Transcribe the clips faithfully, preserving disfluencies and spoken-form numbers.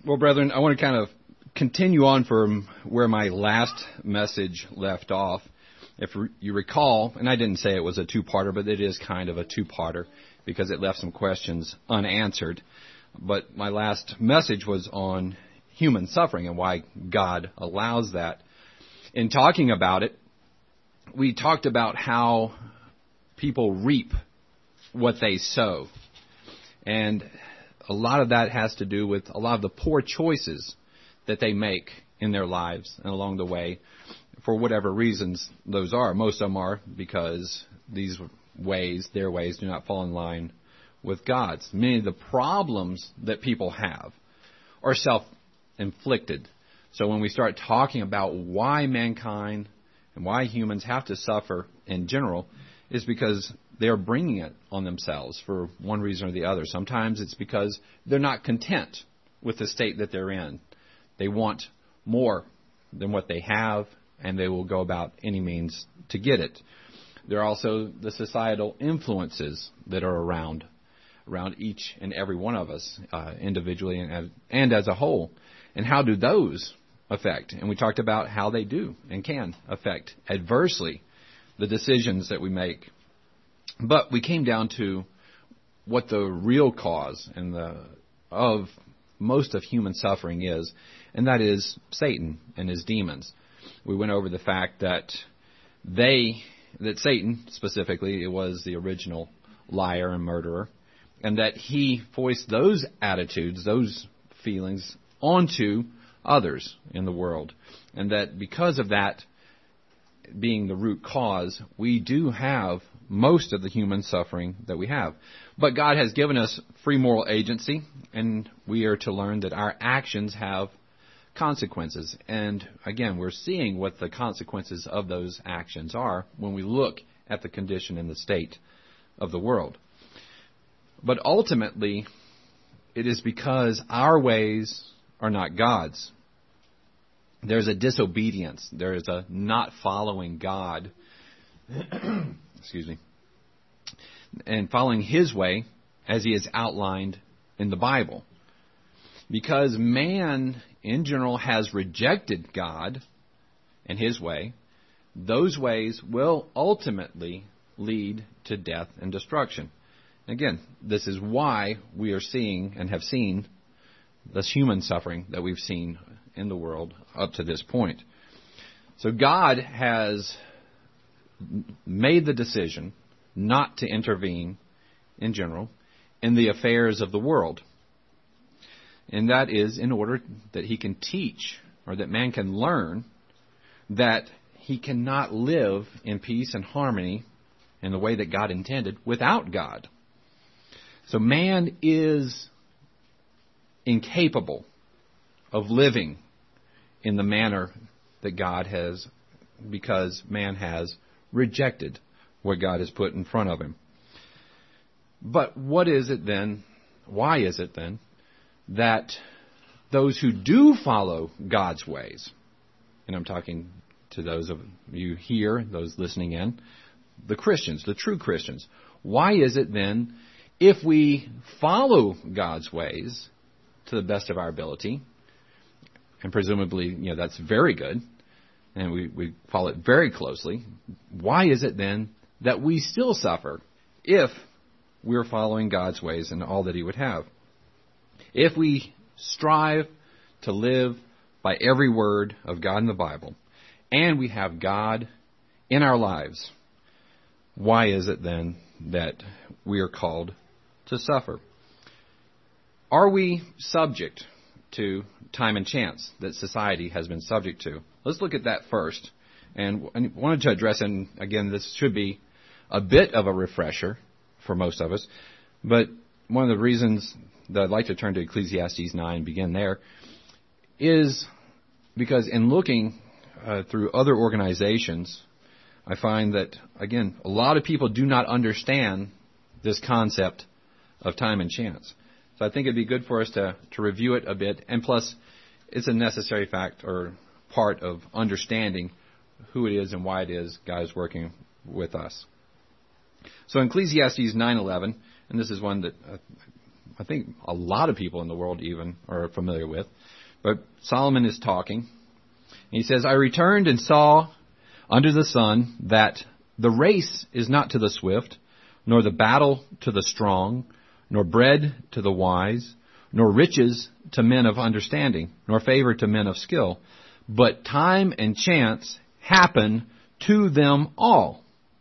Well, brethren, I want to kind of continue on from where my last message left off. If you recall, and I didn't say it was a two-parter, but it is kind of a two-parter because it left some questions unanswered. But my last message was on human suffering and why God allows that. In talking about it, we talked about how people reap what they sow. And a lot of that has to do with a lot of the poor choices that they make in their lives and along the way, for whatever reasons those are. Most of them are because these ways, their ways, do not fall in line with God's. Many of the problems that people have are self-inflicted. So when we start talking about why mankind and why humans have to suffer in general, is because they're bringing it on themselves for one reason or the other. Sometimes it's because they're not content with the state that they're in. They want more than what they have, and they will go about any means to get it. There are also the societal influences that are around, around each and every one of us, uh, individually and as, and as a whole. And how do those affect? And we talked about how they do and can affect adversely the decisions that we make. But we came down to what the real cause and the of most of human suffering is, and that is Satan and his demons. We went over the fact that they, that Satan specifically, it was the original liar and murderer, and that he voiced those attitudes, those feelings, onto others in the world. And that because of that being the root cause, we do have most of the human suffering that we have. But God has given us free moral agency, and we are to learn that our actions have consequences. And again, we're seeing what the consequences of those actions are when we look at the condition and the state of the world. But ultimately, it is because our ways are not God's. There's a disobedience. There is a not following God. Excuse me. And following His way as He is outlined in the Bible. Because man, in general, has rejected God and His way, those ways will ultimately lead to death and destruction. Again, this is why we are seeing and have seen this human suffering that we've seen in the world up to this point. So God has made the decision not to intervene, in general, in the affairs of the world. And that is in order that He can teach, or that man can learn, that he cannot live in peace and harmony in the way that God intended without God. So man is incapable of living in the manner that God has, because man has rejected what God has put in front of him. But what is it then, why is it then, that those who do follow God's ways, and I'm talking to those of you here, those listening in, the Christians, the true Christians, why is it then, if we follow God's ways to the best of our ability, and presumably, you know, that's very good, and we, we follow it very closely, why is it then that we still suffer if we're following God's ways and all that He would have? If we strive to live by every word of God in the Bible, and we have God in our lives, why is it then that we are called to suffer? Are we subject to time and chance that society has been subject to? Let's look at that first. And I wanted to address, and again, this should be a bit of a refresher for most of us, but one of the reasons that I'd like to turn to Ecclesiastes nine and begin there is because in looking uh, through other organizations, I find that, again, a lot of people do not understand this concept of time and chance. So I think it'd be good for us to, to review it a bit, and plus it's a necessary fact or part of understanding who it is and why it is God is working with us. So in Ecclesiastes nine eleven, and this is one that uh, I think a lot of people in the world even are familiar with. But Solomon is talking. He says, I returned and saw under the sun that the race is not to the swift, nor the battle to the strong, nor bread to the wise, nor riches to men of understanding, nor favor to men of skill, but time and chance happen to them all.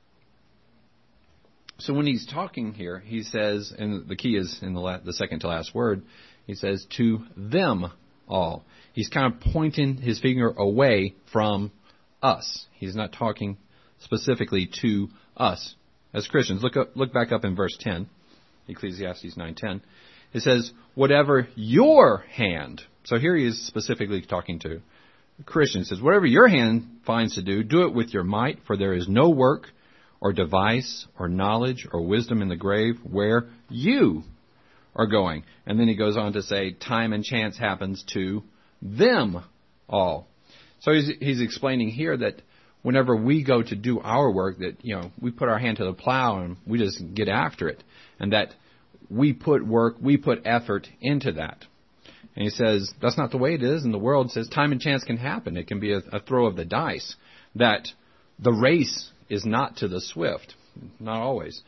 So when he's talking here, he says, and the key is in the, la- the second to last word, he says, to them all. He's kind of pointing his finger away from us. He's not talking specifically to us as Christians. Look up, look back up in verse ten, Ecclesiastes nine ten. It says, whatever your hand, so here he is specifically talking to Christians, says, whatever your hand finds to do, do it with your might, for there is no work or device or knowledge or wisdom in the grave where you are going. And then he goes on to say, time and chance happens to them all. So he's, he's explaining here that whenever we go to do our work, that, you know, we put our hand to the plow and we just get after it. And that we put work, we put effort into that. And he says, that's not the way it is in the world. It says time and chance can happen. It can be a, a throw of the dice. That the race is not to the swift. Not always.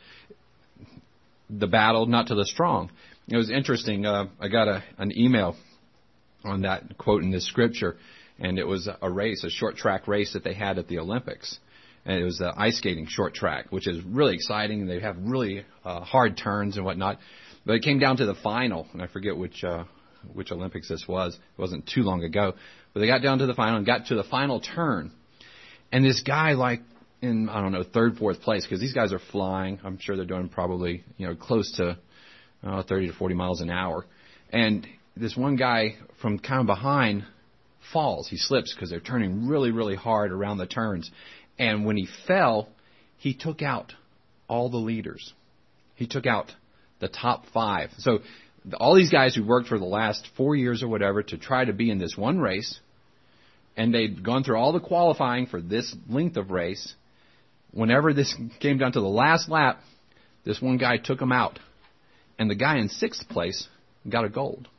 The battle, not to the strong. It was interesting. Uh, I got a, an email on that quote in this scripture, and it was a race, a short track race that they had at the Olympics. And it was uh, ice skating short track, which is really exciting. They have really uh, hard turns and whatnot. But it came down to the final, and I forget which uh, which Olympics this was. It wasn't too long ago. But they got down to the final and got to the final turn. And this guy, like, in, I don't know, third, fourth place, because these guys are flying. I'm sure they're doing probably, you know, close to uh, thirty to forty miles an hour. And this one guy from kind of behind falls. He slips because they're turning really, really hard around the turns. And when he fell, he took out all the leaders. He took out the top five. So all these guys who worked for the last four years or whatever to try to be in this one race, and they'd gone through all the qualifying for this length of race, whenever this came down to the last lap, this one guy took them out. And the guy in sixth place got a gold.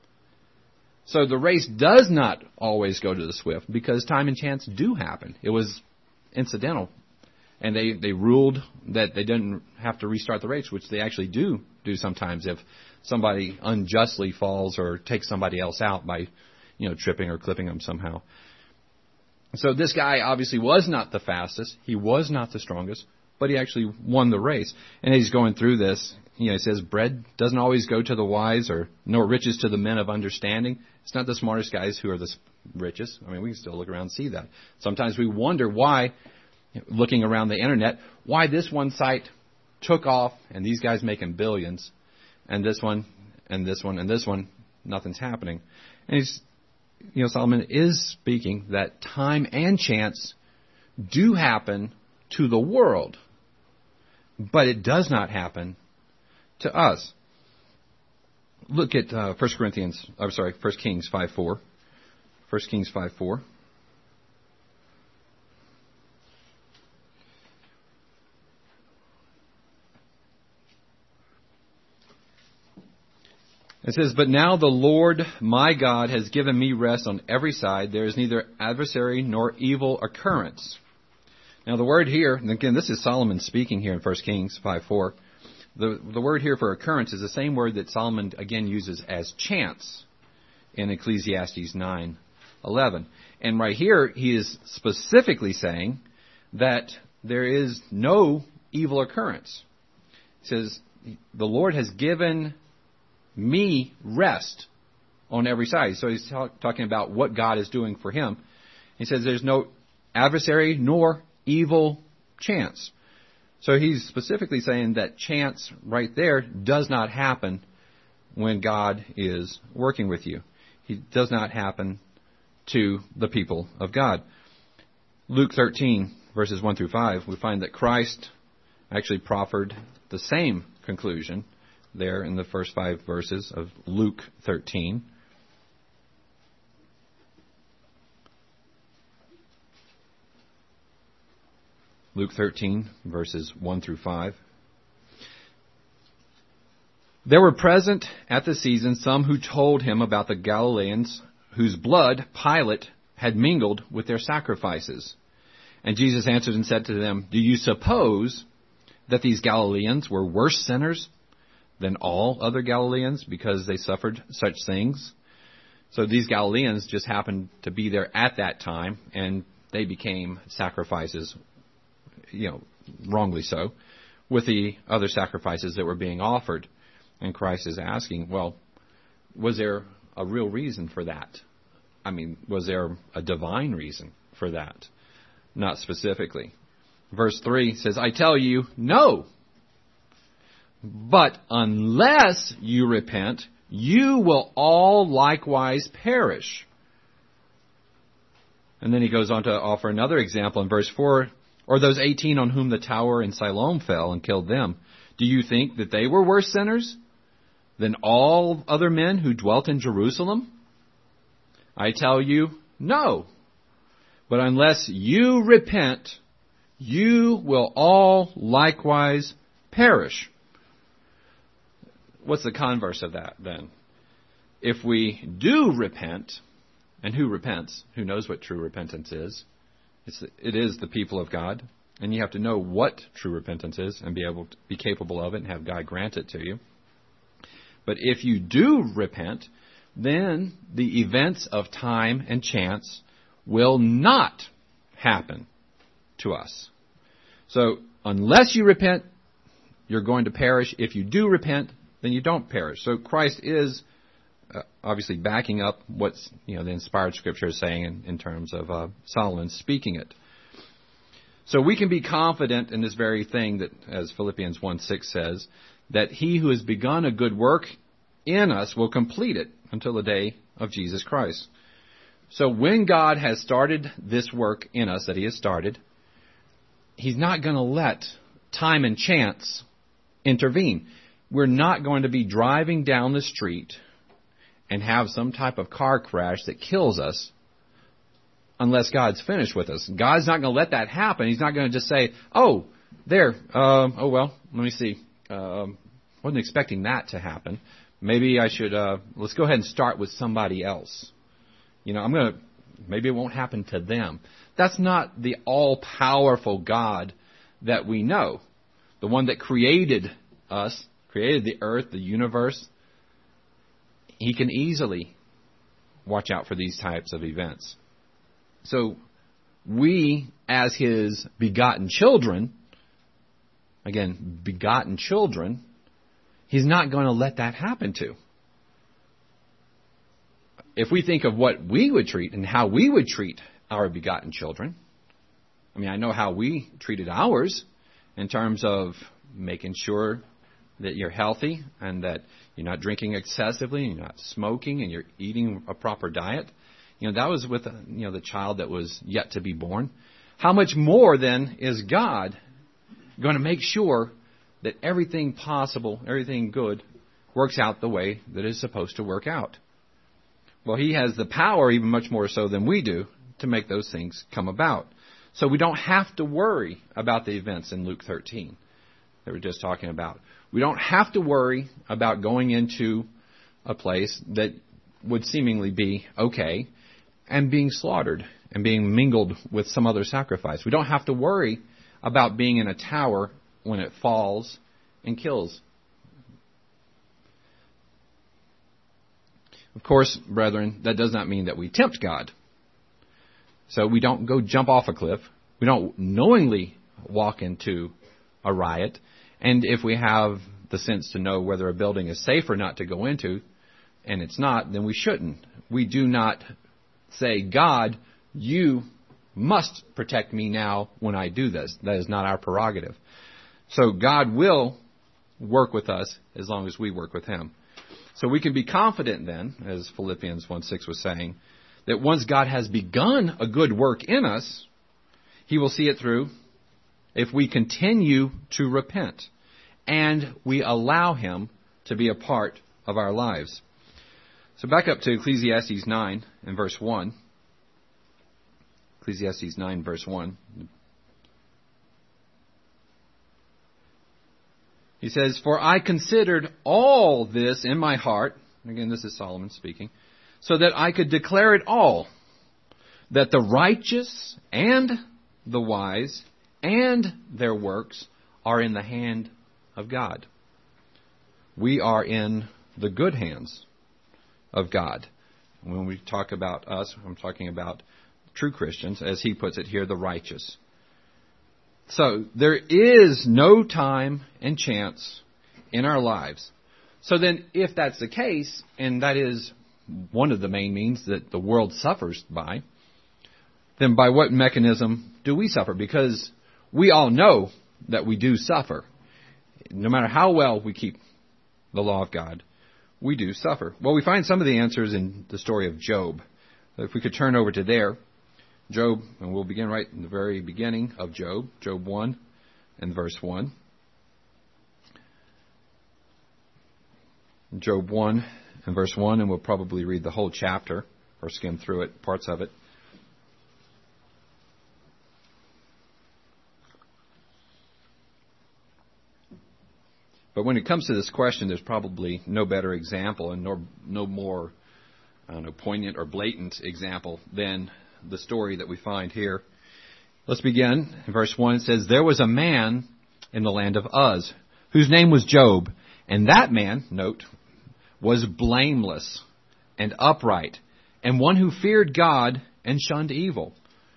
So the race does not always go to the swift because time and chance do happen. It was incidental. And they, they ruled that they didn't have to restart the race, which they actually do do sometimes if somebody unjustly falls or takes somebody else out by, you know, tripping or clipping them somehow. So this guy obviously was not the fastest. He was not the strongest, but he actually won the race. And he's going through this. You know, he says, bread doesn't always go to the wise, or nor riches to the men of understanding. It's not the smartest guys who are the richest. I mean, we can still look around and see that. Sometimes we wonder why, looking around the internet, why this one site took off and these guys making billions, and this one, and this one, and this one, nothing's happening. And he's, you know, Solomon is speaking that time and chance do happen to the world, but it does not happen to us. Look at uh, First Corinthians. I'm sorry, First Kings five four. First Kings five four. It says, "But now the Lord my God has given me rest on every side. There is neither adversary nor evil occurrence." Now the word here, and again, this is Solomon speaking here in First Kings five four. The, the word here for occurrence is the same word that Solomon again uses as chance in Ecclesiastes nine eleven. And right here, he is specifically saying that there is no evil occurrence. He says, the Lord has given me rest on every side. So he's talk, talking about what God is doing for him. He says there's no adversary nor evil chance. So he's specifically saying that chance right there does not happen when God is working with you. It does not happen to the people of God. Luke thirteen, verses one through five, we find that Christ actually proffered the same conclusion there in the first five verses of Luke thirteen. Luke thirteen, verses one through five. There were present at the season some who told him about the Galileans whose blood Pilate had mingled with their sacrifices. And Jesus answered and said to them, "Do you suppose that these Galileans were worse sinners than all other Galileans because they suffered such things?" So these Galileans just happened to be there at that time, and they became sacrifices, you know, wrongly so, with the other sacrifices that were being offered. And Christ is asking, well, was there a real reason for that? I mean, was there a divine reason for that? Not specifically. Verse three says, "I tell you, no. But unless you repent, you will all likewise perish." And then he goes on to offer another example in verse four. "Or those eighteen on whom the tower in Siloam fell and killed them. Do you think that they were worse sinners than all other men who dwelt in Jerusalem? I tell you, no. But unless you repent, you will all likewise perish." What's the converse of that, then? If we do repent, and who repents? Who knows what true repentance is? It's, it is the people of God. And you have to know what true repentance is and be able to be capable of it and have God grant it to you. But if you do repent, then the events of time and chance will not happen to us. So unless you repent, you're going to perish. If you do repent, then you don't perish. So Christ is uh, obviously backing up what's, you know, the inspired Scripture is saying in, in terms of uh, Solomon speaking it. So we can be confident in this very thing that, as Philippians one six says, that he who has begun a good work in us will complete it until the day of Jesus Christ. So when God has started this work in us that he has started, he's not going to let time and chance intervene. We're not going to be driving down the street and have some type of car crash that kills us unless God's finished with us. God's not going to let that happen. He's not going to just say, oh, there, um, oh, well, let me see. Um, wasn't expecting that to happen. Maybe I should, uh, let's go ahead and start with somebody else. You know, I'm going to, maybe it won't happen to them. That's not the all-powerful God that we know. The one that created us, created the earth, the universe. He can easily watch out for these types of events. So we, as his begotten children, again, begotten children, he's not going to let that happen to. If we think of what we would treat and how we would treat our begotten children, I mean, I know how we treated ours in terms of making sure that you're healthy and that you're not drinking excessively and you're not smoking and you're eating a proper diet. You know, that was with, you know, the child that was yet to be born. How much more then is God going to make sure that everything possible, everything good, works out the way that it's supposed to work out? Well, he has the power, even much more so than we do, to make those things come about. So we don't have to worry about the events in Luke thirteen that we're just talking about. We don't have to worry about going into a place that would seemingly be okay and being slaughtered and being mingled with some other sacrifice. We don't have to worry about being in a tower when it falls and kills. Of course, brethren, that does not mean that we tempt God. So we don't go jump off a cliff. We don't knowingly walk into a riot. And if we have the sense to know whether a building is safe or not to go into, and it's not, then we shouldn't. We do not say, God, you must protect me now when I do this. That is not our prerogative. So God will work with us as long as we work with him. So we can be confident then, as Philippians one six was saying, that once God has begun a good work in us, he will see it through if we continue to repent and we allow him to be a part of our lives. So back up to Ecclesiastes nine and verse one. Ecclesiastes nine, verse one. He says, "For I considered all this in my heart," again, this is Solomon speaking, "so that I could declare it all, that the righteous and the wise and their works are in the hand of God." We are in the good hands of God. When we talk about us, I'm talking about true Christians, as he puts it here, the righteous. So there is no time and chance in our lives. So then if that's the case, and that is one of the main means that the world suffers by, then by what mechanism do we suffer? Because we all know that we do suffer. No matter how well we keep the law of God, we do suffer. Well, we find some of the answers in the story of Job. If we could turn over to there, Job, and we'll begin right in the very beginning of Job, Job one and verse one. Job one and verse one, and we'll probably read the whole chapter or skim through it, parts of it. But when it comes to this question, there's probably no better example and no, no more I don't know, poignant or blatant example than the story that we find here. Let's begin. In verse one, it says, "There was a man in the land of Uz, whose name was Job, and that man," note, "was blameless and upright, and one who feared God and shunned evil."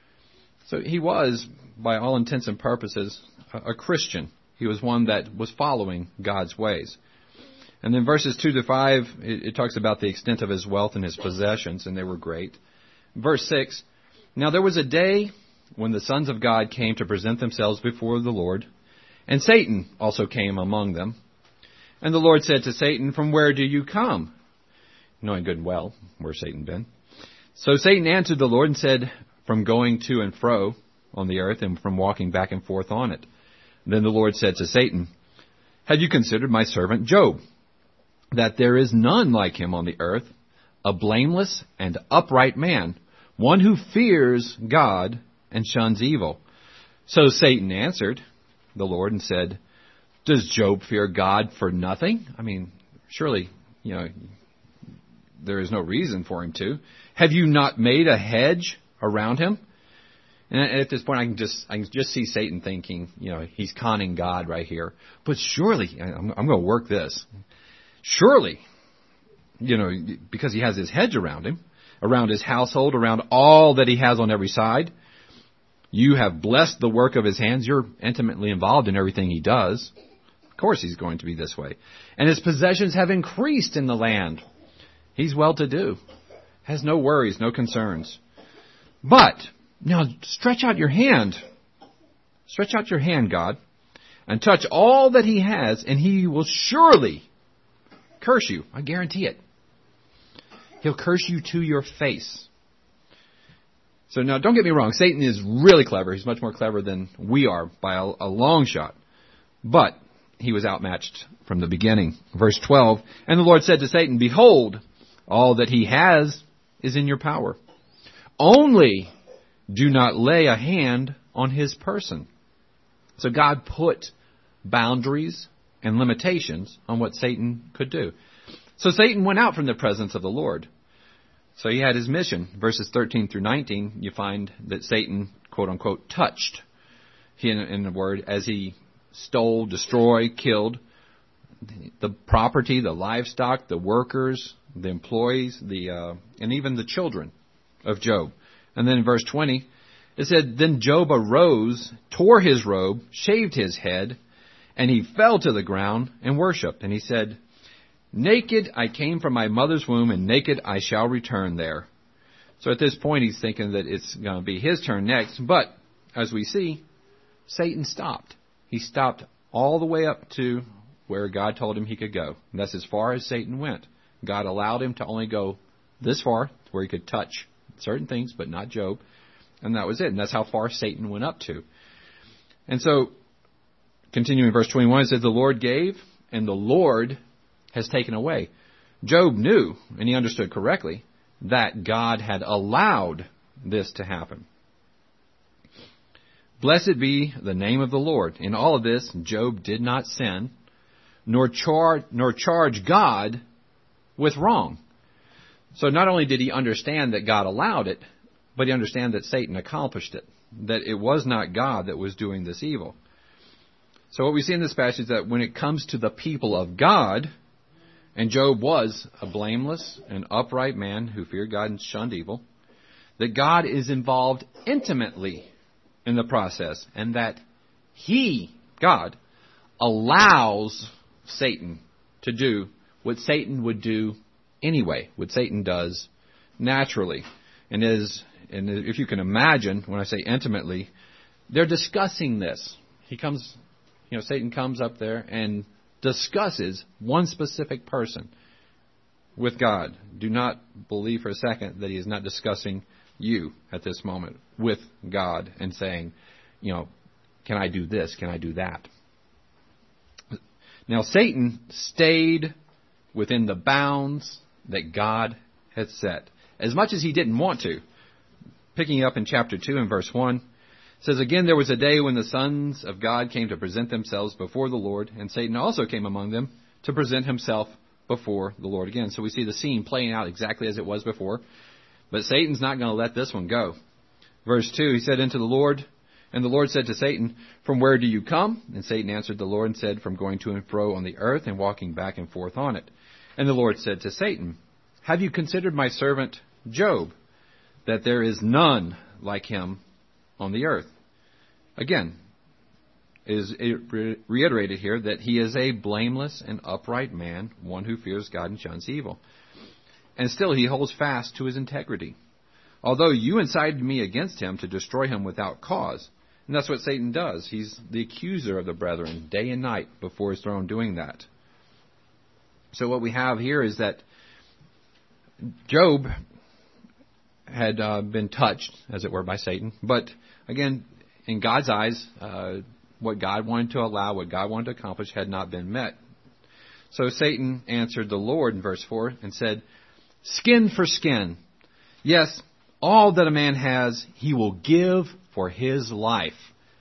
So he was, by all intents and purposes, a, a Christian. He was one that was following God's ways. And then verses two to five, it, it talks about the extent of his wealth and his possessions, and they were great. Verse six, "Now there was a day when the sons of God came to present themselves before the Lord, and Satan also came among them. And the Lord said to Satan, 'From where do you come?' Knowing good and well where Satan been. So Satan answered the Lord and said, 'From going to and fro on the earth, and from walking back and forth on it.' Then the Lord said to Satan, 'Have you considered my servant Job, that there is none like him on the earth, a blameless and upright man, one who fears God and shuns evil?' So Satan answered the Lord and said, 'Does Job fear God for nothing?' I mean, surely, you know, there is no reason for him to. 'Have you not made a hedge around him?'" And at this point, I can just I can just see Satan thinking, you know, he's conning God right here. But surely, I'm, I'm going to work this. Surely, you know, because he has his hedge around him, around his household, around all that he has on every side. You have blessed the work of his hands. You're intimately involved in everything he does. Of course he's going to be this way. And his possessions have increased in the land. He's well-to-do. Has no worries, no concerns. But now stretch out your hand. Stretch out your hand, God, and touch all that he has, and he will surely curse you. I guarantee it. He'll curse you to your face. So now, don't get me wrong. Satan is really clever. He's much more clever than we are by a, a long shot. But he was outmatched from the beginning. Verse twelve, "And the Lord said to Satan, 'Behold, all that he has is in your power. Only do not lay a hand on his person.'" So God put boundaries and limitations on what Satan could do. So Satan went out from the presence of the Lord. So he had his mission. Verses thirteen through nineteen, you find that Satan, quote unquote, touched, he, in, in the word, as he stole, destroyed, killed the property, the livestock, the workers, the employees, the uh, and even the children of Job. And then in verse twenty, it said, "Then Job arose, tore his robe, shaved his head, and he fell to the ground and worshipped. And he said, 'Naked I came from my mother's womb, and naked I shall return there.'" So at this point, he's thinking that it's going to be his turn next. But as we see, Satan stopped. He stopped all the way up to where God told him he could go. And that's as far as Satan went. God allowed him to only go this far, where he could touch certain things, but not Job. And that was it. And that's how far Satan went up to. And so, continuing verse twenty-one, it says, "The Lord gave, and the Lord has taken away." Job knew, and he understood correctly, that God had allowed this to happen. "Blessed be the name of the Lord. In all of this, Job did not sin, nor charge, nor charge God with wrong. So not only did he understand that God allowed it, but he understand that Satan accomplished it, that it was not God that was doing this evil. So what we see in this passage is that when it comes to the people of God, and Job was a blameless and upright man who feared God and shunned evil, that God is involved intimately in the process, and that he, God, allows Satan to do what Satan would do anyway, what Satan does naturally. And is, and if you can imagine, when I say intimately, they're discussing this. He comes, you know, Satan comes up there and discusses one specific person with God. Do not believe for a second that he is not discussing you at this moment with God and saying, you know, can I do this? Can I do that? Now, Satan stayed within the bounds that God had set, as much as he didn't want to. Picking up in chapter two and verse one, it says, Again, there was a day when the sons of God came to present themselves before the Lord, and Satan also came among them to present himself before the Lord again. So we see the scene playing out exactly as it was before. But Satan's not going to let this one go. Verse two, he said unto the Lord, and the Lord said to Satan, From where do you come? And Satan answered the Lord and said, From going to and fro on the earth and walking back and forth on it. And the Lord said to Satan, Have you considered my servant Job, that there is none like him on the earth? Again, it is reiterated here that he is a blameless and upright man, one who fears God and shuns evil. And still he holds fast to his integrity. Although you incited me against him to destroy him without cause. And that's what Satan does. He's the accuser of the brethren day and night before his throne doing that. So what we have here is that Job had uh, been touched, as it were, by Satan. But again, in God's eyes, uh, what God wanted to allow, what God wanted to accomplish had not been met. So Satan answered the Lord in verse four and said, Skin for skin. Yes, all that a man has, he will give for his life.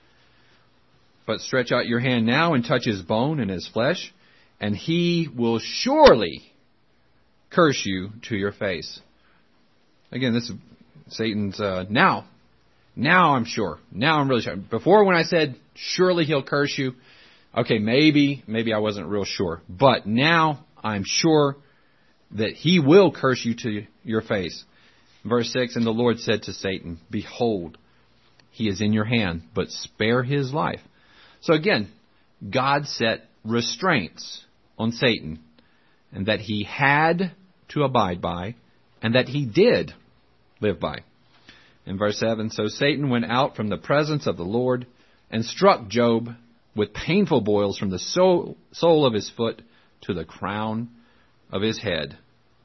But stretch out your hand now and touch his bone and his flesh, and he will surely curse you to your face. Again, this is Satan's, uh, now, now I'm sure. Now I'm really sure. Before when I said, surely he'll curse you, okay, maybe, maybe I wasn't real sure. But now I'm sure that he will curse you to your face. Verse six, and the Lord said to Satan, Behold, he is in your hand, but spare his life. So again, God set restraints on Satan, and that he had to abide by, and that he did live by. In verse seven, so Satan went out from the presence of the Lord and struck Job with painful boils from the sole, sole of his foot to the crown of his head.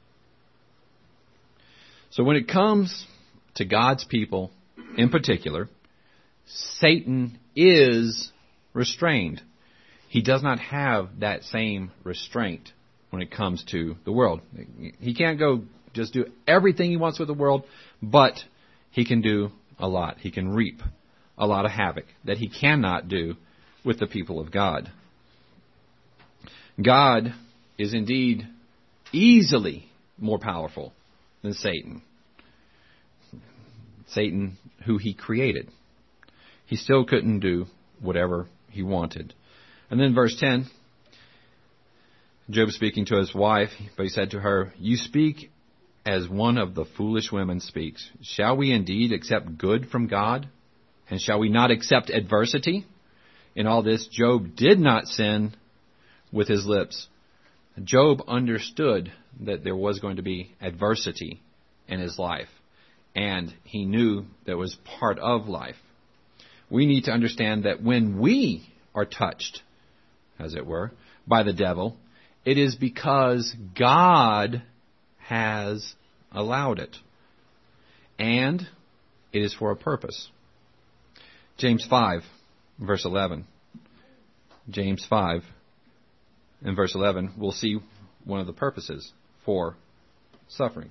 So when it comes to God's people in particular, Satan is restrained. He does not have that same restraint when it comes to the world. He can't go just do everything he wants with the world, but he can do a lot. He can reap a lot of havoc that he cannot do with the people of God. God is indeed easily more powerful than Satan. Satan, who he created. He still couldn't do whatever he wanted. And then verse ten, Job speaking to his wife, but he said to her, You speak as one of the foolish women speaks. Shall we indeed accept good from God? And shall we not accept adversity? In all this, Job did not sin with his lips. Job understood that there was going to be adversity in his life, and he knew that was part of life. We need to understand that when we are touched, as it were, by the devil, it is because God has allowed it. And it is for a purpose. James five, verse eleven. James five, in verse eleven, we'll see one of the purposes for suffering.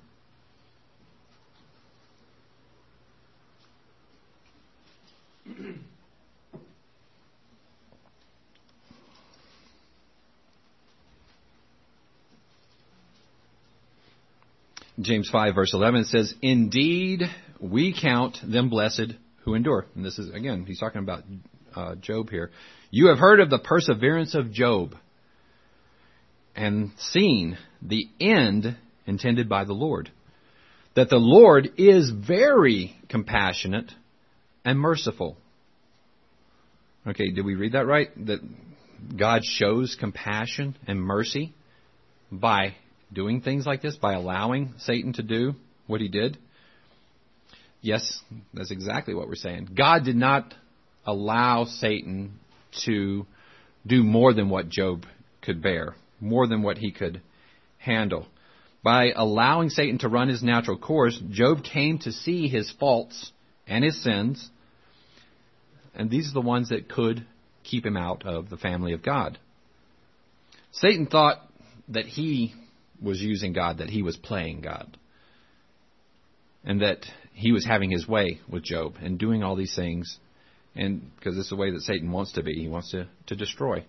James five, verse eleven, it says, "Indeed, we count them blessed who endure." And this is, again, he's talking about uh, Job here. "You have heard of the perseverance of Job and seen the end intended by the Lord, that the Lord is very compassionate and merciful." Okay, did we read that right? That God shows compassion and mercy by doing things like this, by allowing Satan to do what he did? Yes, that's exactly what we're saying. God did not allow Satan to do more than what Job could bear, more than what he could handle. By allowing Satan to run his natural course, Job came to see his faults and his sins, and these are the ones that could keep him out of the family of God. Satan thought that he was using God, that he was playing God, and that he was having his way with Job and doing all these things, and because it's the way that Satan wants to be. He wants to, to destroy.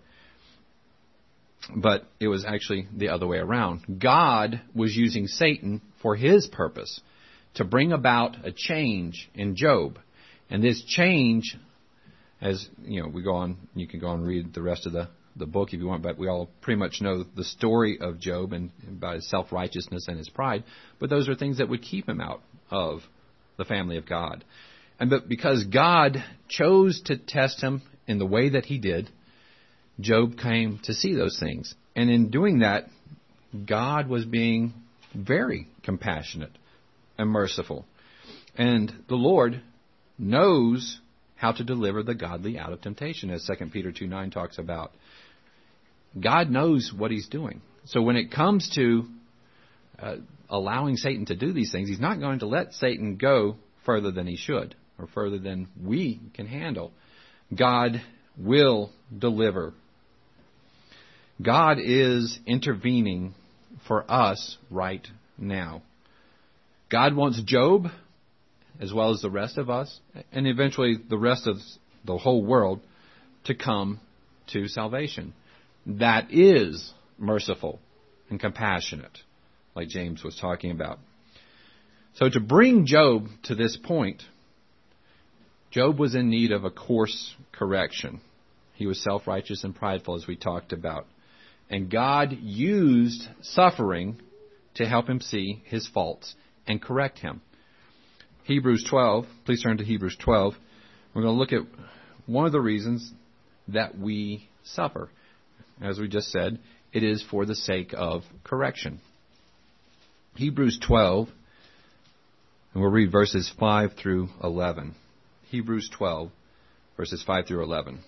But it was actually the other way around. God was using Satan for his purpose, to bring about a change in Job. And this change, as you know, we go on, you can go and read the rest of the, the book if you want, but we all pretty much know the story of Job and about his self-righteousness and his pride. But those are things that would keep him out of the family of God. And but because God chose to test him in the way that he did, Job came to see those things. And in doing that, God was being very compassionate and merciful. And the Lord knows how to deliver the godly out of temptation, as Second Peter two nine talks about. God knows what he's doing. So when it comes to uh, allowing Satan to do these things, he's not going to let Satan go further than he should, or further than we can handle. God will deliver. God is intervening for us right now. God wants Job, as well as the rest of us, and eventually the rest of the whole world, to come to salvation. That is merciful and compassionate, like James was talking about. So to bring Job to this point, Job was in need of a course correction. He was self-righteous and prideful, as we talked about. And God used suffering to help him see his faults and correct him. Hebrews twelve, please turn to Hebrews twelve. We're going to look at one of the reasons that we suffer. As we just said, it is for the sake of correction. Hebrews twelve, and we'll read verses five through eleven. Hebrews twelve, verses five through eleven.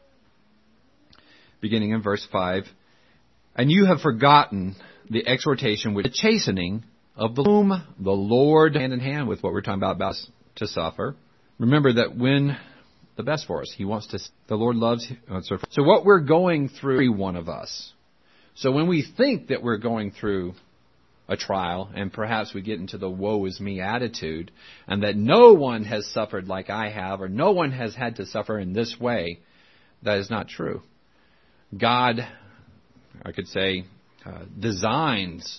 Beginning in verse five. "And you have forgotten the exhortation which the chastening of the whom the Lord," hand in hand with what we're talking about, about to suffer. Remember that when the best for us, He wants to, the Lord loves. So what we're going through, every one of us. So when we think that we're going through a trial, and perhaps we get into the woe is me attitude, and that no one has suffered like I have, or no one has had to suffer in this way, that is not true. God, I could say, uh, designs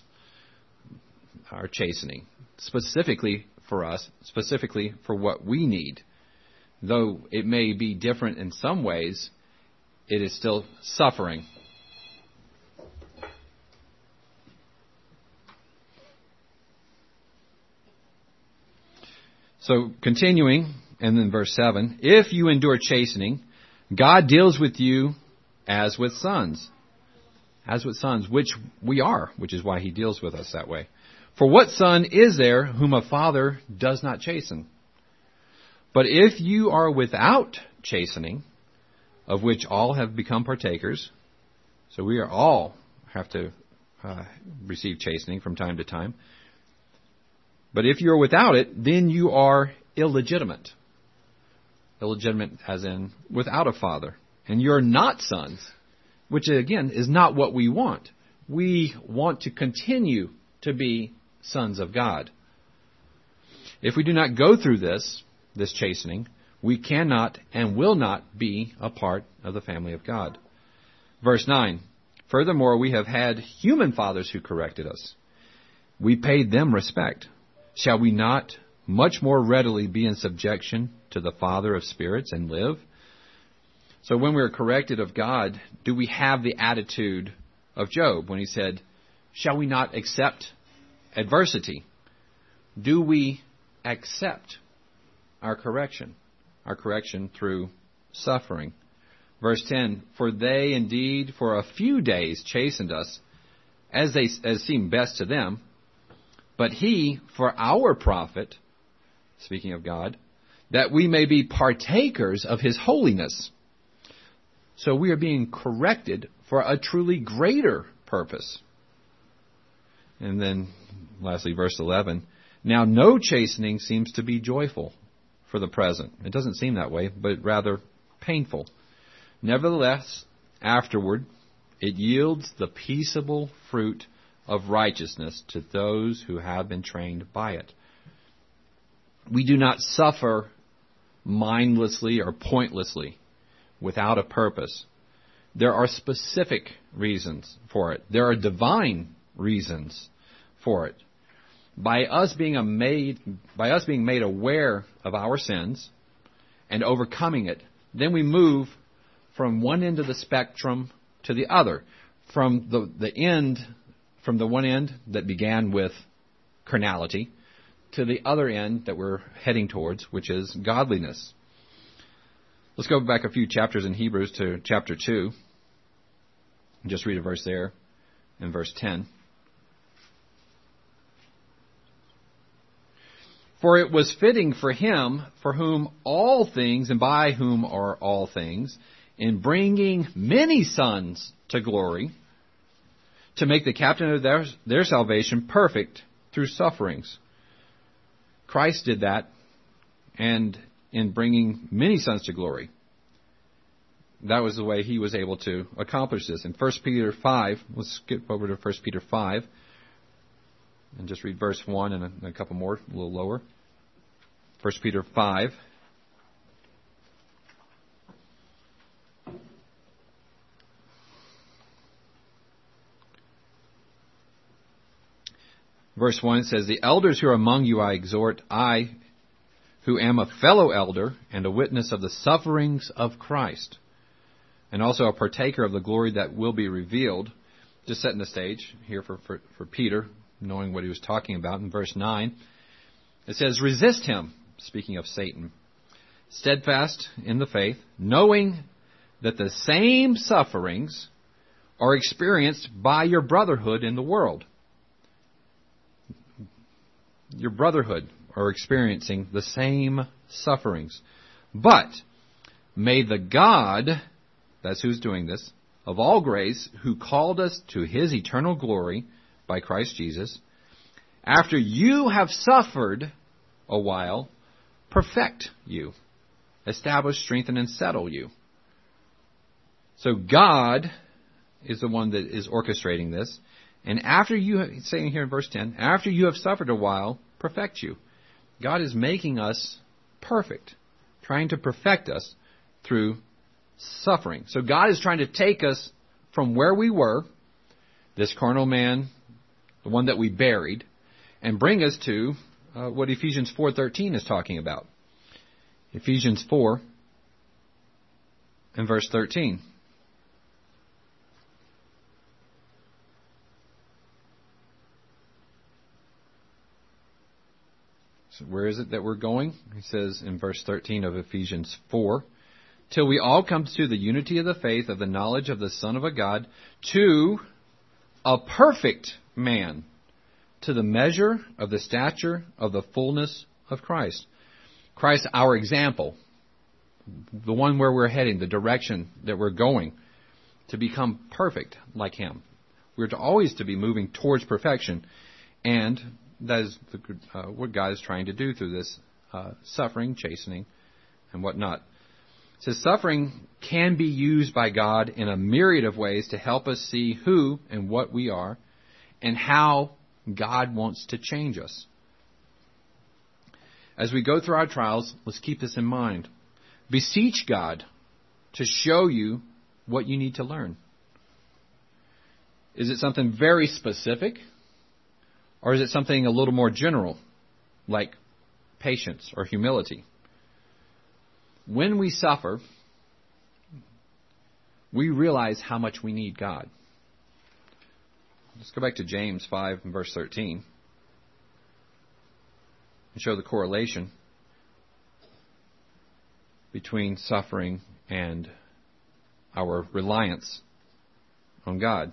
our chastening specifically for us, specifically for what we need. Though it may be different in some ways, it is still suffering. So continuing, and then verse seven, "If you endure chastening, God deals with you as with sons." As with sons, which we are, which is why He deals with us that way. "For what son is there whom a father does not chasten? But if you are without chastening, of which all have become partakers," so we are all have to uh, receive chastening from time to time. "But if you are without it, then you are illegitimate." Illegitimate as in without a father. "And you're not sons," which again is not what we want. We want to continue to be sons of God. If we do not go through this, this chastening, we cannot and will not be a part of the family of God. Verse nine, "Furthermore, we have had human fathers who corrected us. we paid them respect. Shall we not much more readily be in subjection to the Father of spirits and live? So when we're corrected of God, do we have the attitude of Job when he said, shall we not accept adversity? Do we accept our correction? Our correction through suffering. Verse ten, for they indeed for a few days chastened us, as they as seemed best to them, but he for our profit, speaking of God, that we may be partakers of his holiness. So we are being corrected for a truly greater purpose. And then, lastly, verse eleven, now no chastening seems to be joyful for the present. It doesn't seem that way, but rather painful. Nevertheless, afterward, it yields the peaceable fruit of righteousness to those who have been trained by it. We do not suffer mindlessly or pointlessly without a purpose. There are specific reasons for it. There are divine reasons for it. By us being a made, by us being made aware of our sins and overcoming it, then we move from one end of the spectrum to the other. From the, the end, from the one end that began with carnality to the other end that we're heading towards, which is godliness. Let's go back a few chapters in Hebrews to chapter two. Just read a verse there in verse ten. For it was fitting for him, for whom all things and by whom are all things, in bringing many sons to glory, to make the captain of their, their salvation perfect through sufferings. Christ did that, and in bringing many sons to glory, that was the way he was able to accomplish this. In First Peter five, let's skip over to First Peter five, and just read verse one and a, and a couple more, a little lower. First Peter five. Verse one says, the elders who are among you I exhort, I, who am a fellow elder and a witness of the sufferings of Christ, and also a partaker of the glory that will be revealed. Just setting the stage here for, for, for Peter, knowing what he was talking about. In verse nine, it says, resist him, speaking of Satan, steadfast in the faith, knowing that the same sufferings are experienced by your brotherhood in the world. Your brotherhood are experiencing the same sufferings. But may the God, that's who's doing this, of all grace, who called us to his eternal glory by Christ Jesus, after you have suffered a while, perfect you, establish, strengthen, and settle you. So God is the one that is orchestrating this. And after you, it's saying here in verse ten, after you have suffered a while, perfect you. God is making us perfect, trying to perfect us through suffering. So God is trying to take us from where we were, this carnal man, the one that we buried, and bring us to uh, what Ephesians four thirteen is talking about. Ephesians four and verse thirteen. So where is it that we're going? He says in verse thirteen of Ephesians four, till we all come to the unity of the faith of the knowledge of the Son of a God, to a perfect man, to the measure of the stature of the fullness of Christ. Christ, our example, the one where we're heading, the direction that we're going, to become perfect like him. We're to always to be moving towards perfection, and that is the, uh, what God is trying to do through this uh, suffering, chastening, and whatnot. It says suffering can be used by God in a myriad of ways to help us see who and what we are and how God wants to change us. As we go through our trials, let's keep this in mind. Beseech God to show you what you need to learn. Is it something very specific? Or is it something a little more general, like patience or humility? When we suffer, we realize how much we need God. Let's go back to James five and verse thirteen and show the correlation between suffering and our reliance on God.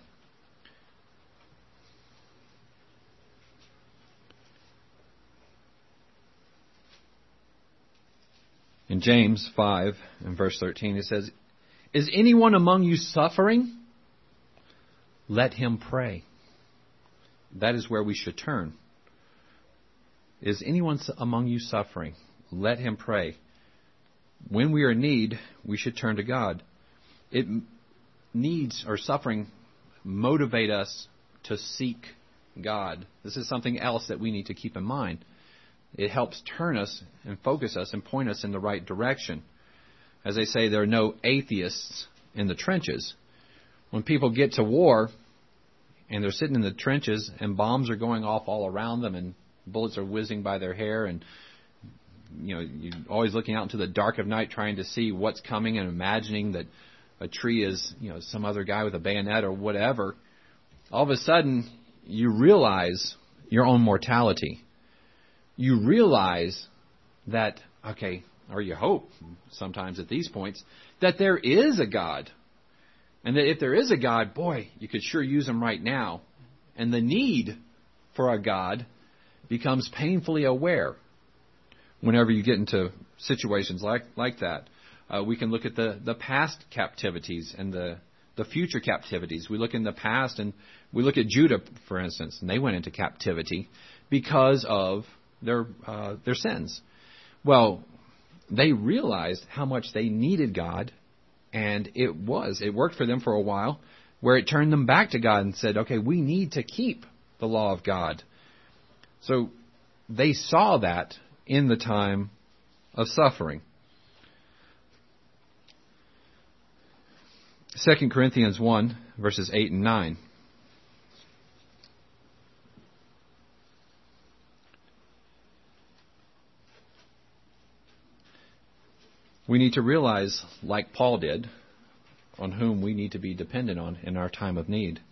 In James five and verse thirteen, it says, "Is anyone among you suffering? Let him pray." That is where we should turn. Is anyone among you suffering? Let him pray. When we are in need, we should turn to God. It needs, or suffering, motivate us to seek God. This is something else that we need to keep in mind. It helps turn us and focus us and point us in the right direction. As they say, there are no atheists in the trenches. When people get to war and they're sitting in the trenches and bombs are going off all around them and bullets are whizzing by their hair, and you know, you're always looking out into the dark of night trying to see what's coming and imagining that a tree is, you know, some other guy with a bayonet or whatever. All of a sudden, you realize your own mortality. You realize that, okay, or you hope sometimes at these points, that there is a God. And that if there is a God, boy, you could sure use him right now. And the need for a God becomes painfully aware whenever you get into situations like like that. Uh, we can look at the, the past captivities and the, the future captivities. We look in the past and we look at Judah, for instance, and they went into captivity because of their uh, their sins. Well, they realized how much they needed God, and it was. It worked for them for a while, where it turned them back to God and said, okay, we need to keep the law of God. So they saw that in the time of suffering. Second Corinthians one, verses eight and nine. We need to realize, like Paul did, on whom we need to be dependent on in our time of need.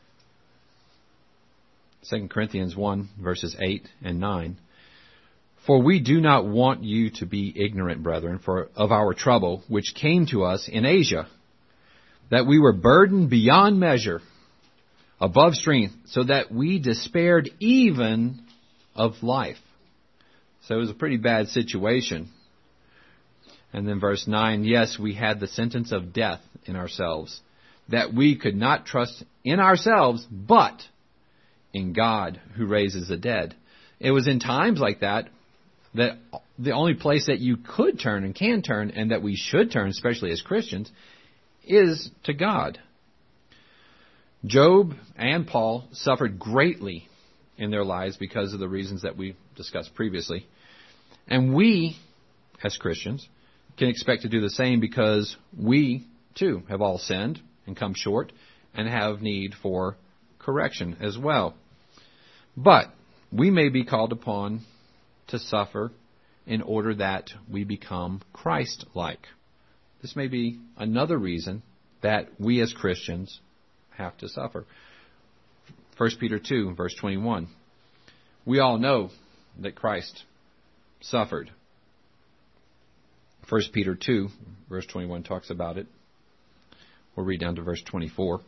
Second Corinthians one, verses eight and nine. "For we do not want you to be ignorant, brethren, for of our trouble, which came to us in Asia, that we were burdened beyond measure, above strength, so that we despaired even of life." So it was a pretty bad situation. And then verse nine, "Yes, we had the sentence of death in ourselves, that we could not trust in ourselves, but in God who raises the dead." It was in times like that that the only place that you could turn and can turn, and that we should turn, especially as Christians, is to God. Job and Paul suffered greatly in their lives because of the reasons that we discussed previously. And we, as Christians, can expect to do the same because we, too, have all sinned and come short and have need for correction as well. But we may be called upon to suffer in order that we become Christ-like. This may be another reason that we as Christians have to suffer. First Peter two, verse twenty-one. We all know that Christ suffered. First Peter two, verse twenty-one talks about it. We'll read down to verse twenty-four.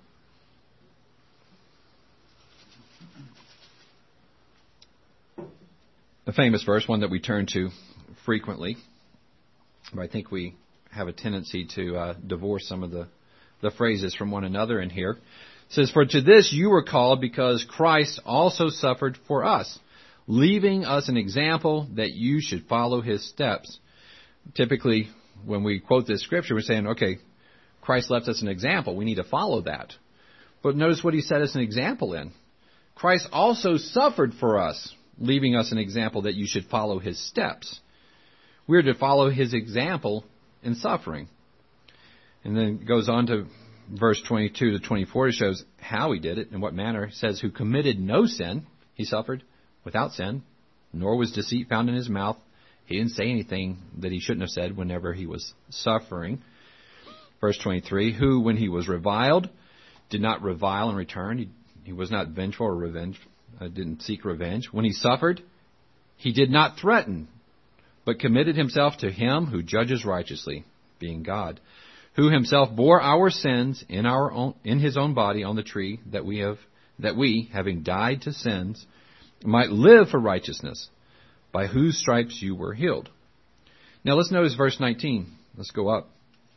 A famous verse, one that we turn to frequently. But I think we have a tendency to uh, divorce some of the, the phrases from one another in here. It says, "For to this you were called, because Christ also suffered for us, leaving us an example that you should follow his steps." Typically, when we quote this scripture, we're saying, okay, Christ left us an example. We need to follow that. But notice what he set us an example in. Christ also suffered for us, leaving us an example that you should follow his steps. We're to follow his example in suffering. And then it goes on to verse twenty-two to twenty-four. It shows how he did it, in what manner. It says, "Who committed no sin." he suffered without sin, nor was deceit found in his mouth. He didn't say anything that he shouldn't have said whenever he was suffering. Verse twenty-three, who, when he was reviled, did not revile in return. He, he was not vengeful or revenge, uh, didn't seek revenge. When he suffered, he did not threaten, but committed himself to him who judges righteously, being God, who himself bore our sins in our own, in his own body on the tree, that we have, that we, having died to sins, might live for righteousness, by whose stripes you were healed. Now let's notice verse nineteen. Let's go up.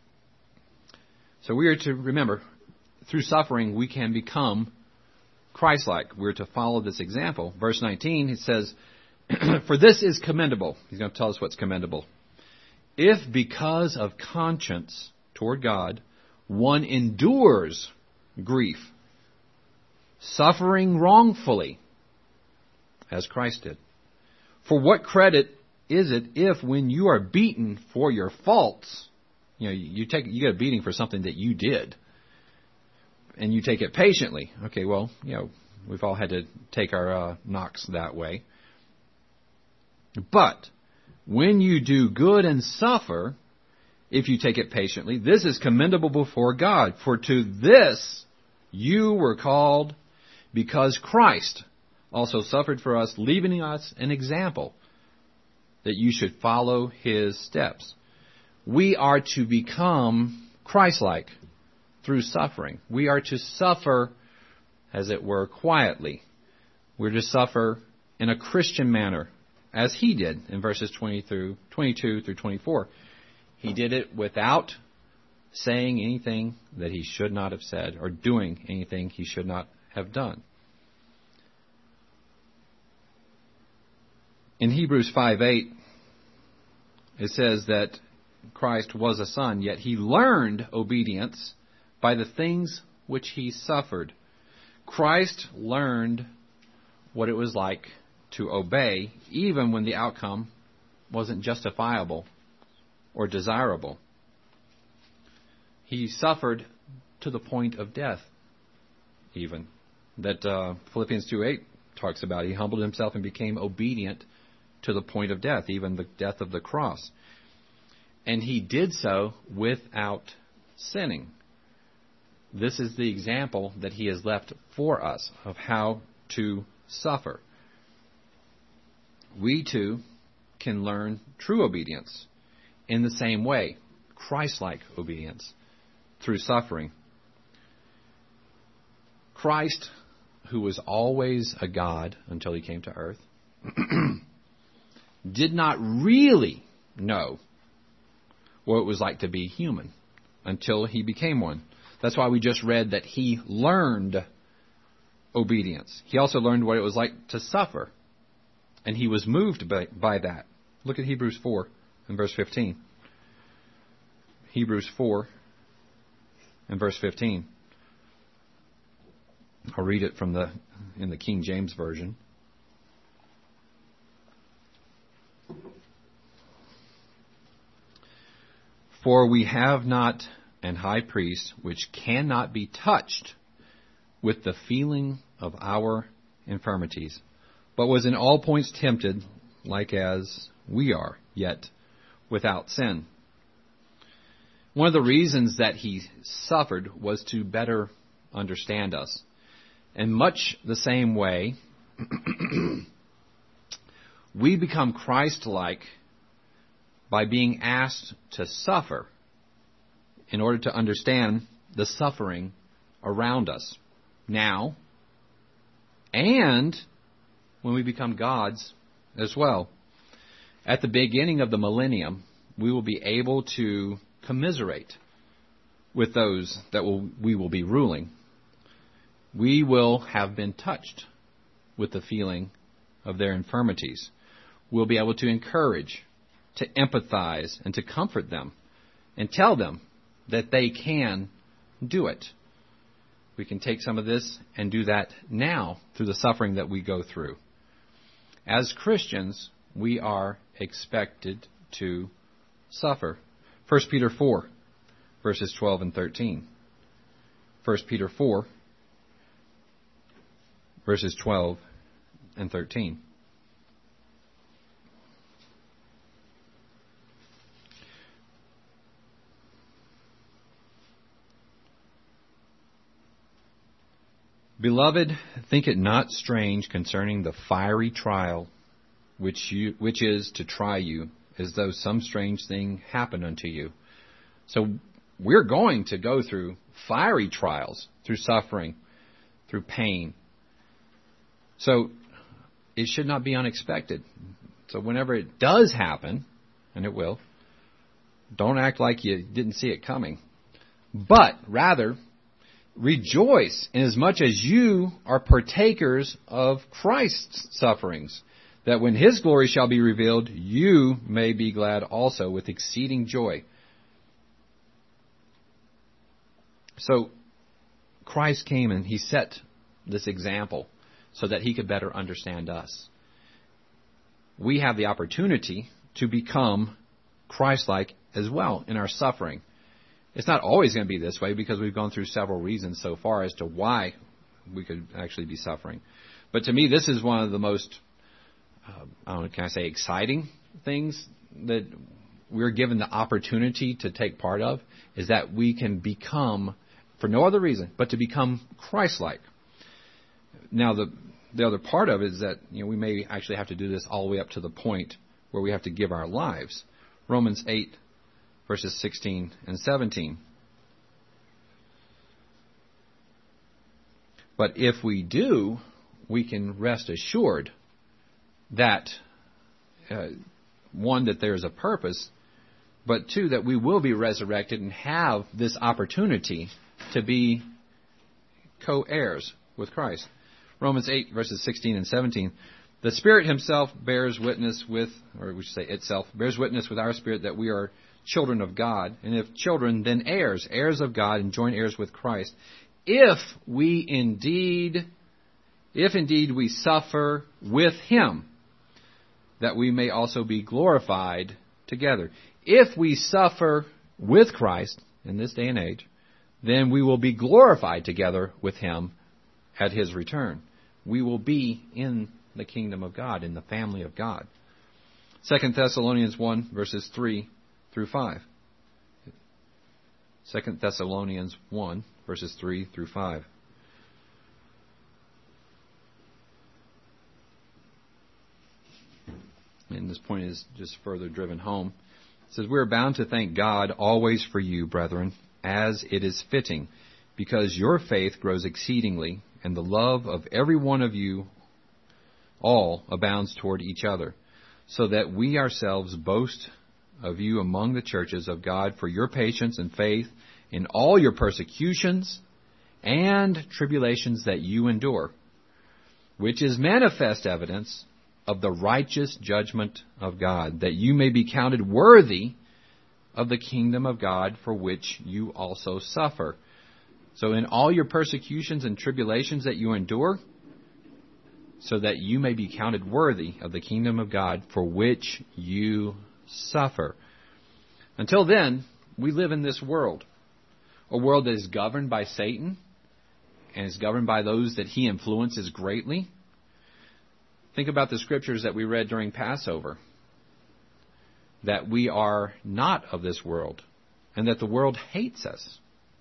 So we are to remember, through suffering we can become Christ-like. We're to follow this example. Verse nineteen, it says, for this is commendable. He's going to tell us what's commendable. If because of conscience toward God, one endures grief, suffering wrongfully, as Christ did. For what credit is it if when you are beaten for your faults, you know, you take you get a beating for something that you did, and you take it patiently. Okay, well, you know, we've all had to take our uh, knocks that way. But when you do good and suffer, if you take it patiently, this is commendable before God. For to this you were called, because Christ also suffered for us, leaving us an example that you should follow his steps. We are to become Christ-like through suffering. We are to suffer, as it were, quietly. We're to suffer in a Christian manner, as he did in verses twenty through twenty-two through twenty-four. He did it without saying anything that he should not have said, or doing anything he should not have done. In Hebrews five eight, it says that Christ was a son, yet he learned obedience by the things which he suffered. Christ learned what it was like to obey, even when the outcome wasn't justifiable or desirable. He suffered to the point of death, even. That uh, Philippians two eight talks about. He humbled himself and became obedient to the point of death, even the death of the cross. And he did so without sinning. This is the example that he has left for us of how to suffer. We too can learn true obedience in the same way, Christ-like obedience, through suffering. Christ, who was always a God until he came to earth, did not really know what it was like to be human until he became one. That's why we just read that he learned obedience. He also learned what it was like to suffer, and he was moved by, by that. Look at Hebrews four and verse fifteen. Hebrews four and verse fifteen. I'll read it from the in the King James Version. For we have not an high priest which cannot be touched with the feeling of our infirmities, but was in all points tempted like as we are, yet without sin. One of the reasons that he suffered was to better understand us. In much the same way, we become Christ-like by being asked to suffer in order to understand the suffering around us now and when we become gods as well. At the beginning of the millennium, we will be able to commiserate with those that will, we will be ruling. We will have been touched with the feeling of their infirmities. We'll be able to encourage, to empathize, and to comfort them and tell them that they can do it. We can take some of this and do that now through the suffering that we go through. As Christians, we are expected to suffer. First Peter four, verses twelve and thirteen. First Peter four, verses twelve and thirteen. Beloved, think it not strange concerning the fiery trial which you which is to try you, as though some strange thing happened unto you. So we're going to go through fiery trials, through suffering, through pain. So it should not be unexpected. So whenever it does happen, and it will, don't act like you didn't see it coming. But rather, rejoice inasmuch as you are partakers of Christ's sufferings, that when His glory shall be revealed, you may be glad also with exceeding joy. So Christ came and He set this example so that He could better understand us. We have the opportunity to become Christ-like as well in our suffering. It's not always going to be this way because we've gone through several reasons so far as to why we could actually be suffering. But to me, this is one of the most, uh, I don't know, can I say exciting things that we're given the opportunity to take part of, is that we can become, for no other reason, but to become Christ-like. Now, the the other part of it is that, you know, we may actually have to do this all the way up to the point where we have to give our lives. Romans eight, verses sixteen and seventeen. But if we do, we can rest assured that, uh, one, that there is a purpose, but two, that we will be resurrected and have this opportunity to be co-heirs with Christ. Romans eight, verses sixteen and seventeen. The Spirit Himself bears witness with, or we should say itself, bears witness with our spirit that we are children of God. And if children, then heirs, heirs of God and joint heirs with Christ. If we indeed, if indeed we suffer with Him, that we may also be glorified together. If we suffer with Christ in this day and age, then we will be glorified together with Him at His return. We will be in the kingdom of God, in the family of God. Second Thessalonians one, verses three through five. Second Thessalonians one, verses three through five. And this point is just further driven home. It says, "We are bound to thank God always for you, brethren, as it is fitting, because your faith grows exceedingly, and the love of every one of you all abounds toward each other, so that we ourselves boast of you among the churches of God for your patience and faith in all your persecutions and tribulations that you endure, which is manifest evidence of the righteous judgment of God, that you may be counted worthy of the kingdom of God for which you also suffer." So in all your persecutions and tribulations that you endure, so that you may be counted worthy of the kingdom of God for which you suffer. Until then, we live in this world, a world that is governed by Satan and is governed by those that he influences greatly. Think about the scriptures that we read during Passover, that we are not of this world and that the world hates us,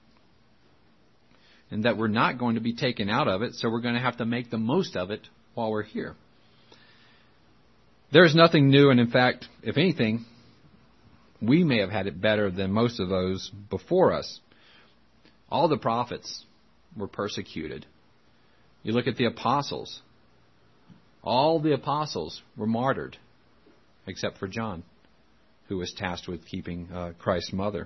and that we're not going to be taken out of it, so we're going to have to make the most of it while we're here. There's nothing new, and in fact, if anything, we may have had it better than most of those before us. All the prophets were persecuted. You look at the apostles. All the apostles were martyred, except for John, who was tasked with keeping uh, Christ's mother.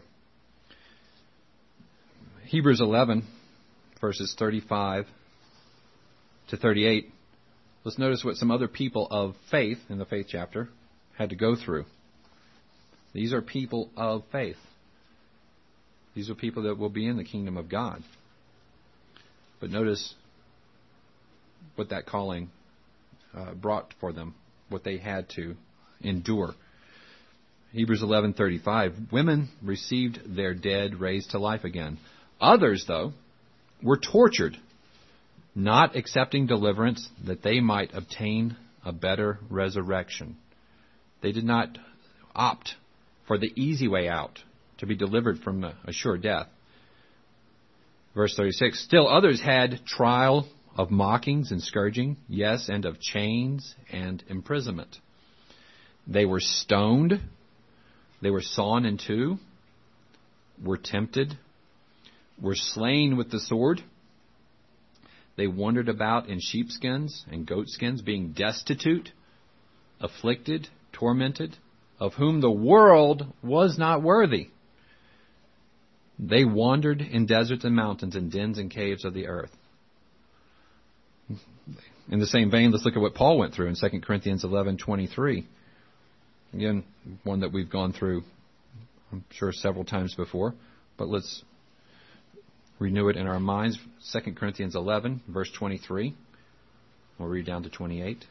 Hebrews eleven, verses thirty-five to thirty-eight. Let's notice what some other people of faith in the faith chapter had to go through. These are people of faith. These are people that will be in the kingdom of God. But notice what that calling uh, brought for them, what they had to endure. Hebrews eleven thirty-five. Women received their dead raised to life again. Others, though, were tortured, not accepting deliverance that they might obtain a better resurrection. They did not opt for the easy way out, to be delivered from a sure death. Verse thirty-six, still others had trial of mockings and scourging, yes, and of chains and imprisonment. They were stoned, they were sawn in two, were tempted, were slain with the sword. They wandered about in sheepskins and goatskins, being destitute, afflicted, tormented, of whom the world was not worthy. They wandered in deserts and mountains, in dens and caves of the earth. In the same vein, let's look at what Paul went through in Second Corinthians eleven twenty-three. Again, one that we've gone through, I'm sure, several times before, but let's renew it in our minds. Second Corinthians eleven, verse twenty-three. We'll read down to twenty-eight.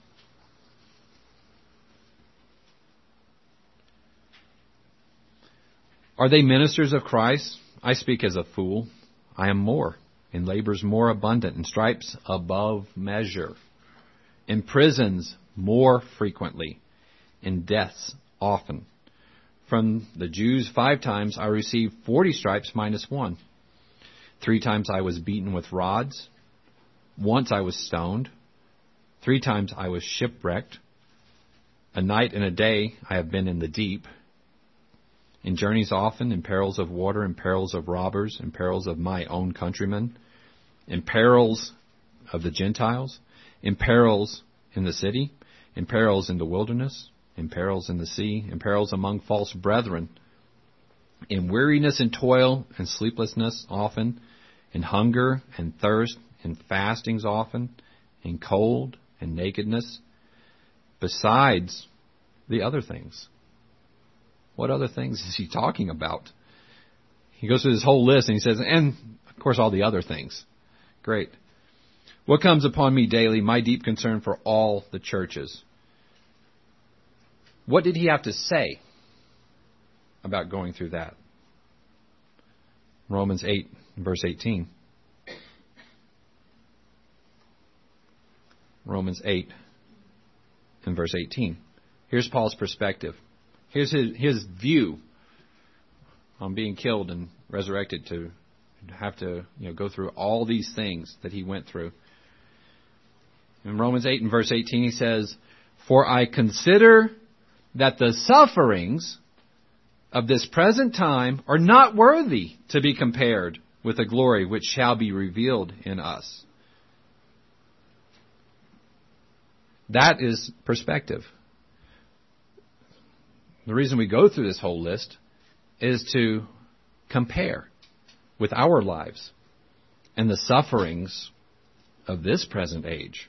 Are they ministers of Christ? I speak as a fool. I am more, in labors more abundant, in stripes above measure, in prisons more frequently, in deaths often. From the Jews five times I received forty stripes minus one. Three times I was beaten with rods. Once I was stoned. Three times I was shipwrecked. A night and a day I have been in the deep. In journeys often, in perils of water, in perils of robbers, in perils of my own countrymen, in perils of the Gentiles, in perils in the city, in perils in the wilderness, in perils in the sea, in perils among false brethren, in weariness and toil and sleeplessness often, in hunger and thirst, in fastings often, in cold and nakedness, besides the other things. What other things is he talking about? He goes through this whole list and he says, and of course all the other things. Great. What comes upon me daily, my deep concern for all the churches. What did he have to say about going through that? Romans eight, verse eighteen. Romans eight and verse eighteen. Here's Paul's perspective. Here's his, his view on being killed and resurrected, to have to you know, go through all these things that he went through. In Romans eight and verse eighteen, he says, for I consider that the sufferings of this present time are not worthy to be compared with the glory which shall be revealed in us. That is perspective. The reason we go through this whole list is to compare with our lives and the sufferings of this present age.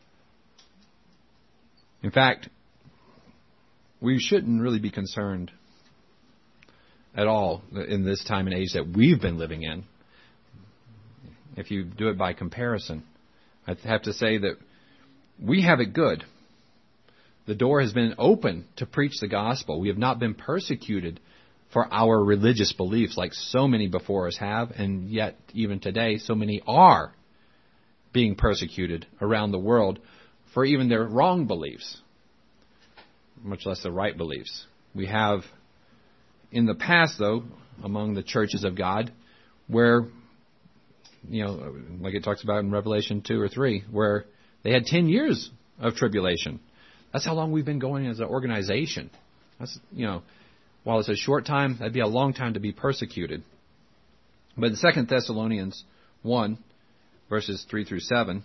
In fact, we shouldn't really be concerned at all in this time and age that we've been living in. If you do it by comparison, I have to say that we have it good. The door has been open to preach the gospel. We have not been persecuted for our religious beliefs like so many before us have, and yet even today so many are being persecuted around the world for even their wrong beliefs, much less the right beliefs. We have in the past, though, among the churches of God, where, you know, like it talks about in Revelation two or three, where they had ten years of tribulation. That's how long we've been going as an organization. That's, you know, while it's a short time, that'd be a long time to be persecuted. But in Second Thessalonians one, verses three through seven,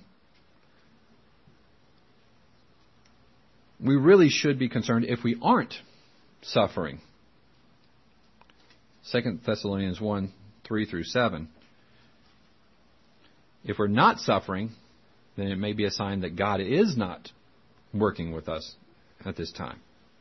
we really should be concerned if we aren't suffering. Second Thessalonians one, three through seven. If we're not suffering, then it may be a sign that God is not working with us at this time.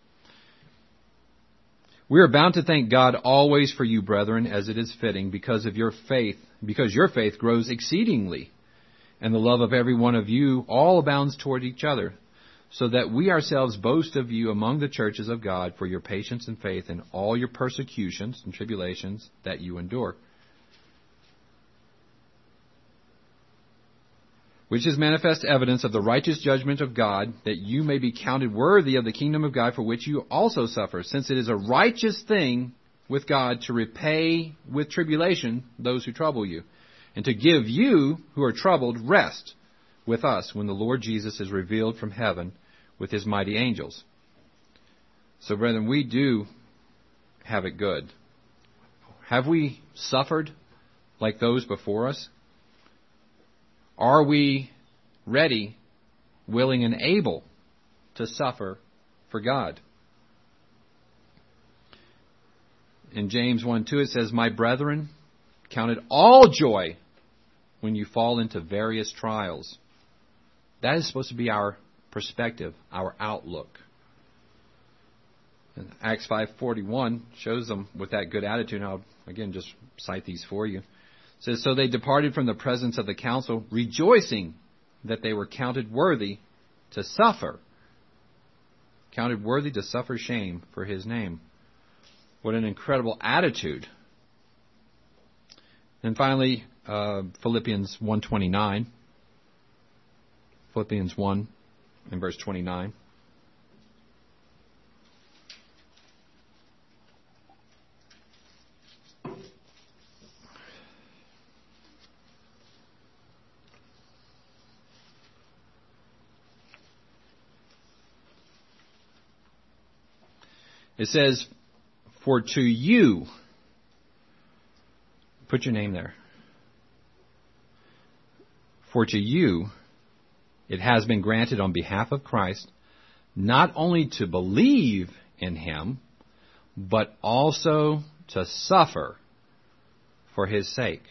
We are bound to thank God always for you, brethren, as it is fitting, because of your faith, because your faith grows exceedingly, and the love of every one of you all abounds toward each other, so that we ourselves boast of you among the churches of God for your patience and faith in all your persecutions and tribulations that you endure. which is manifest evidence of the righteous judgment of God, that you may be counted worthy of the kingdom of God, for which you also suffer, since it is a righteous thing with God to repay with tribulation those who trouble you, and to give you who are troubled rest with us when the Lord Jesus is revealed from heaven with his mighty angels. So, brethren, we do have it good. Have we suffered like those before us? Are we ready, willing, and able to suffer for God? In James one two it says, "My brethren, count it all joy when you fall into various trials." That is supposed to be our perspective, our outlook. And Acts five forty-one shows them with that good attitude. And I'll, again, just cite these for you. It says, "So they departed from the presence of the council, rejoicing that they were counted worthy to suffer." Counted worthy to suffer shame for his name. What an incredible attitude. And finally, uh, Philippians one twenty-nine. Philippians one and verse twenty-nine. It says, "For to you," put your name there, "for to you it has been granted on behalf of Christ, not only to believe in him, but also to suffer for his sake."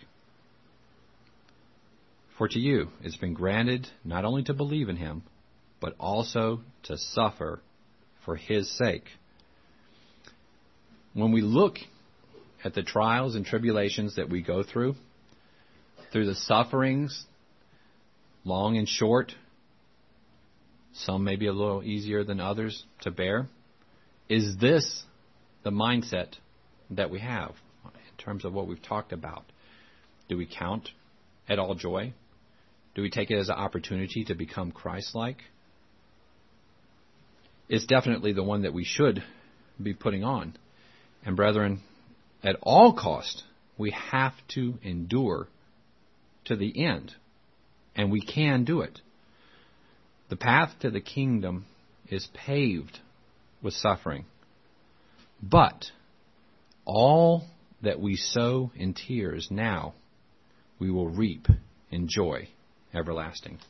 For to you it's been granted not only to believe in him, but also to suffer for his sake. When we look at the trials and tribulations that we go through, through the sufferings, long and short, some may be a little easier than others to bear, is this the mindset that we have in terms of what we've talked about? Do we count it all joy? Do we take it as an opportunity to become Christ-like? It's definitely the one that we should be putting on. And brethren, at all cost, we have to endure to the end. And we can do it. The path to the kingdom is paved with suffering. But all that we sow in tears now, we will reap in joy everlasting.